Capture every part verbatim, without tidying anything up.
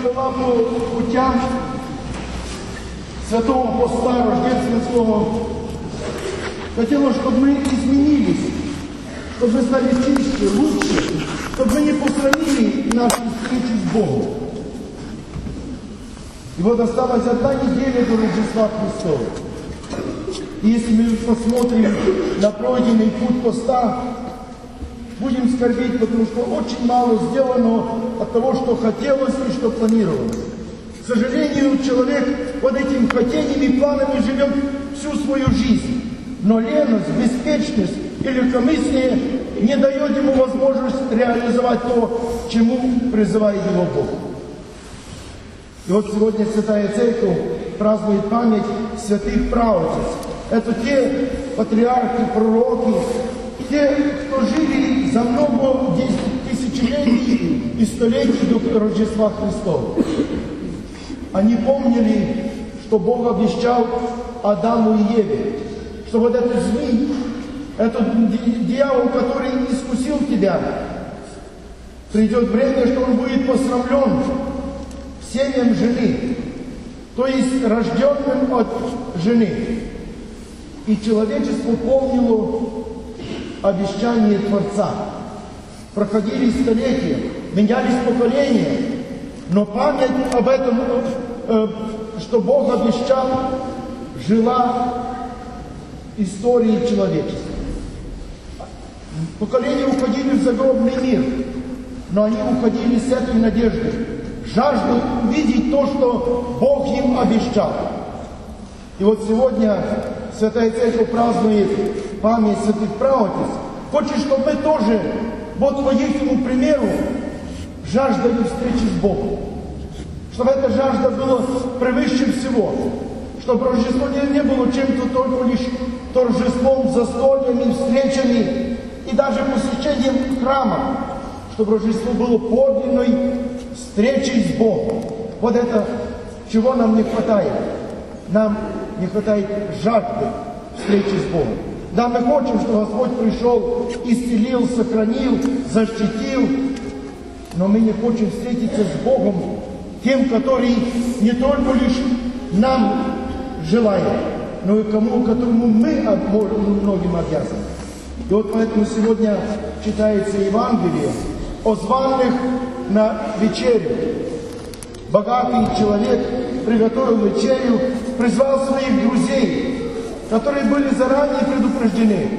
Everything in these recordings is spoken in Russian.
вела по путям святого поста рождественского. Хотела, чтобы мы изменились, чтобы мы стали чище, лучше, чтобы мы не похоронили наши встречи с Богом. И вот осталась одна неделя до Рождества Христова. И если мы посмотрим на пройденный путь поста, будем скорбеть, потому что очень мало сделано от того, что хотелось и что планировалось. К сожалению, человек под этими хотениями и планами живет всю свою жизнь. Но леность, беспечность и легкомыслие не дает ему возможность реализовать то, к чему призывает его Бог. И вот сегодня Святая Церковь празднует память святых праотец. Это те патриархи, пророки, те, кто жили за много тысячелетий и столетий до Рождества Христова. Они помнили, что Бог обещал Адаму и Еве, что вот этот змей, этот дьявол, который искусил тебя, придет время, что он будет посрамлен семенем жены, то есть рожденным от жены. И человечество помнило обещание Творца. Проходили столетия, менялись поколения, но память об этом, что Бог обещал, жила истории человечества. Поколения уходили в загробный мир, но они уходили с этой надеждой, жаждой увидеть то, что Бог им обещал. И вот сегодня Святая Церковь празднует память святых праотец. Хочет, чтобы мы тоже, вот по ихнему примеру, жаждали встречи с Богом. Чтобы эта жажда была превыше всего. Чтобы Рождество не, не было чем-то только лишь торжеством, застольями, встречами и даже посещением храма. Чтобы Рождество было подлинной встречей с Богом. Вот это, чего нам не хватает. Нам не хватает жажды встречи с Богом. Да, мы хотим, чтобы Господь пришел, исцелил, сохранил, защитил, но мы не хотим встретиться с Богом, тем, который не только лишь нам желает, но и кому, которому мы многим обязаны. И вот поэтому сегодня читается Евангелие о званых на вечерю. Богатый человек приготовил вечерю, призвал своих друзей, которые были заранее предупреждены.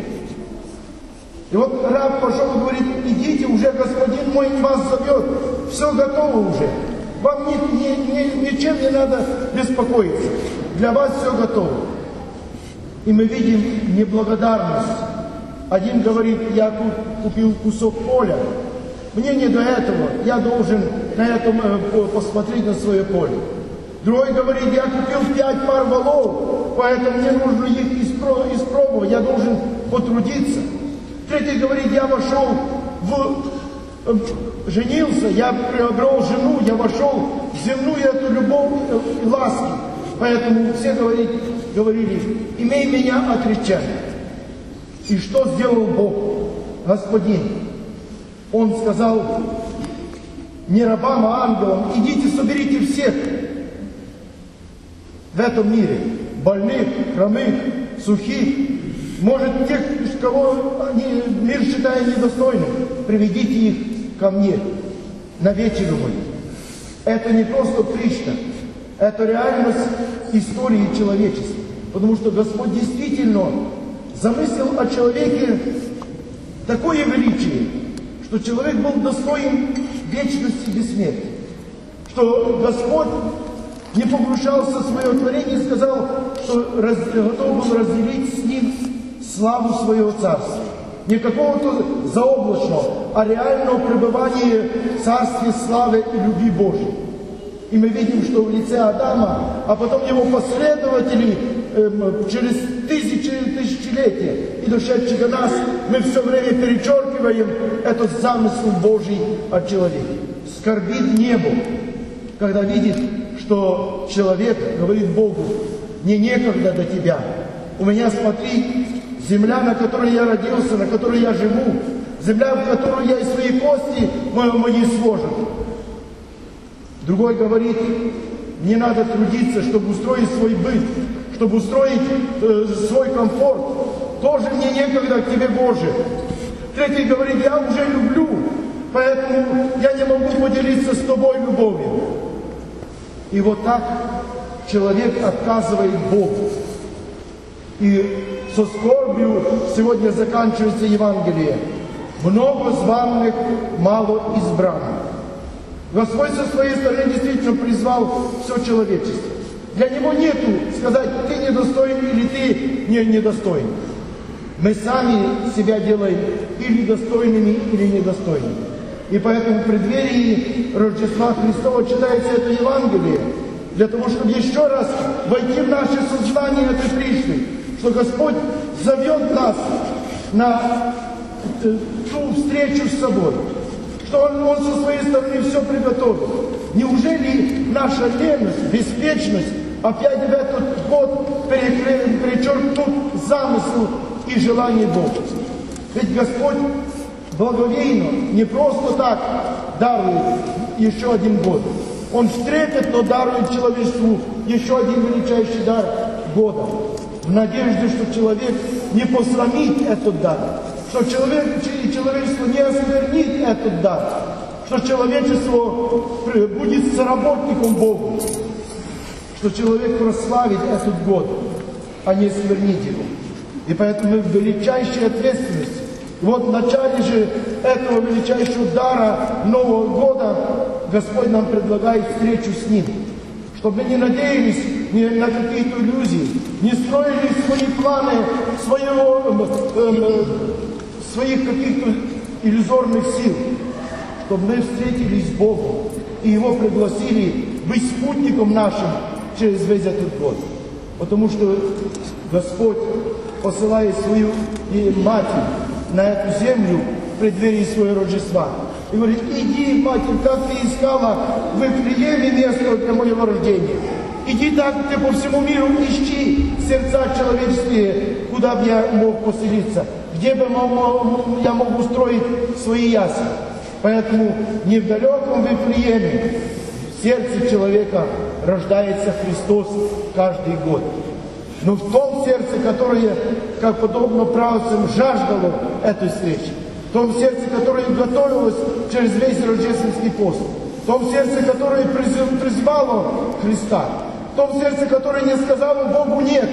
И вот раб пошел и говорит: идите, уже господин мой вас зовет, все готово уже. Вам ни, ни, ни, ничем не надо беспокоиться. Для вас все готово. И мы видим неблагодарность. Один говорит: я купил кусок поля, мне не до этого, я должен на этом посмотреть на свое поле. Другой говорит: я купил пять пар волов, поэтому мне нужно их испробовать, я должен потрудиться. Третий говорит: я вошел в... женился, я приобрел жену, я вошел в земную эту любовь и ласки. Поэтому все говорили, говорили: имей меня отречение. И что сделал Бог, Господин? Он сказал не рабам, а ангелам: идите, соберите всех в этом мире, больных, хромых, сухих, может, тех, кого они, мир считает недостойным, приведите их ко мне на вечерю мою. Это не просто притча, это реальность истории человечества. Потому что Господь действительно замыслил о человеке такое величие, что человек был достоин вечности бессмертия. Что Господь не погрушался в свое творение и сказал, что раз, готов был разделить с ним славу своего царства. Не какого-то заоблачного, а реального пребывания в царстве славы и любви Божьей. И мы видим, что в лице Адама, а потом его последователи э, через тысячи тысячелетия и дошедшие до нас, мы все время перечеркиваем этот замысел Божий о человеке. Скорбит небо, когда видит, что человек говорит Богу: мне некогда до тебя. У меня, смотри, земля, на которой я родился, на которой я живу, земля, в которую я и свои кости мои сложил. Другой говорит, мне надо трудиться, чтобы устроить свой быт, чтобы устроить э, свой комфорт. Тоже мне некогда к тебе, Боже. Третий говорит, я уже люблю, поэтому я не могу поделиться с тобой любовью. И вот так человек отказывает Богу. И со скорбью сегодня заканчивается Евангелие. Много званых, мало избранных. Господь со своей стороны действительно призвал все человечество. Для Него нету сказать, ты недостоин или ты не недостоин. Мы сами себя делаем или достойными, или недостойными. И поэтому в преддверии Рождества Христова читается это Евангелие, для того, чтобы еще раз войти в наше сознание этой притчи, что Господь зовет нас на ту встречу с собой, что Он, Он со своей стороны все приготовил. Неужели наша леность, беспечность опять в этот год перечеркнут замысл и желание Бога? Ведь Господь благовейно, не просто так дарует еще один год. Он встретит, но дарует человечеству еще один величайший дар года. В надежде, что человек не посрамит этот дар, что человек, человечество не осквернит этот дар, что человечество будет соработником Богу, что человек прославит этот год, а не осквернит его. И поэтому мы в величайшей ответственности. Вот в начале же этого величайшего дара Нового года Господь нам предлагает встречу с Ним. Чтобы мы не надеялись ни на какие-то иллюзии, не строили свои планы, своего, э, э, своих каких-то иллюзорных сил. Чтобы мы встретились с Богом и Его пригласили быть спутником нашим через весь этот год. Потому что Господь посылает свою Матерь на эту землю в преддверии своего Рождества. И говорит, иди, Матерь, как ты искала в Вифлееме место для моего рождения. Иди так, ты по всему миру ищи сердца человеческие, куда бы я мог поселиться, где бы я мог устроить свои ясли. Поэтому не в далеком Вифлееме в сердце человека рождается Христос каждый год. Но в том сердце, которое, как подобно правцам, жаждало этой встречи, в том сердце, которое готовилось через весь рождественский пост, в том сердце, которое призвало Христа, в том сердце, которое не сказало Богу «нет».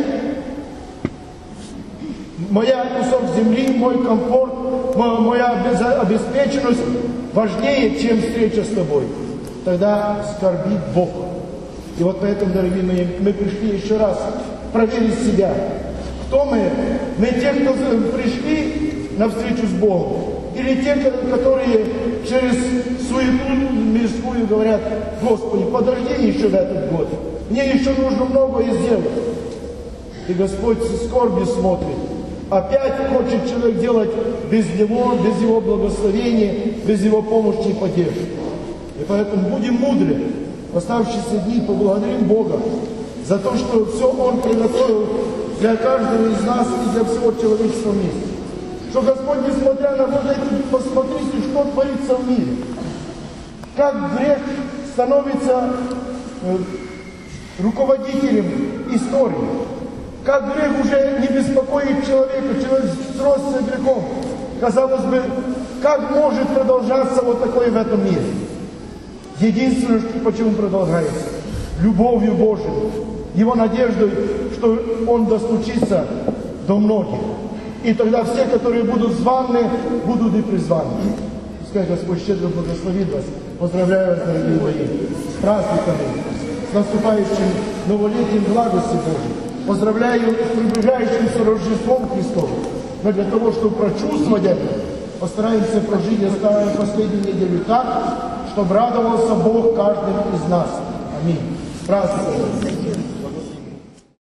Моя кусок земли, мой комфорт, моя обеспеченность важнее, чем встреча с тобой. Тогда скорбит Бог. И вот поэтому, дорогие мои, мы пришли еще раз проверить себя. Кто мы? Мы те, кто пришли на встречу с Богом? Или те, которые через суету мирскую говорят, Господи, подожди еще в этот год. Мне еще нужно многое сделать. И Господь со скорбью смотрит. Опять хочет человек делать без Него, без Его благословения, без Его помощи и поддержки. И поэтому будем мудры. В оставшиеся дни поблагодарим Бога за то, что все Он приготовил для каждого из нас и для всего человечества в мире. Что Господь, несмотря на вот эти, посмотрите, что творится в мире. Как грех становится э, руководителем истории. Как грех уже не беспокоит человека, человек сросся грехом. Казалось бы, как может продолжаться вот такое в этом мире? Единственное, почему продолжается, любовью Божией, Его надеждой, что Он достучится до многих. И тогда все, которые будут званы, будут и призваны. Пускай Господь щедро благословит вас. Поздравляю вас, дорогие мои, с праздниками, с наступающим новолетним благости Божией. Поздравляю с приближающимся Рождеством Христовым. Но для того, чтобы прочувствовать это, постараемся прожить последнюю неделю так, чтобы радовался Бог каждым из нас. Аминь. Праздник.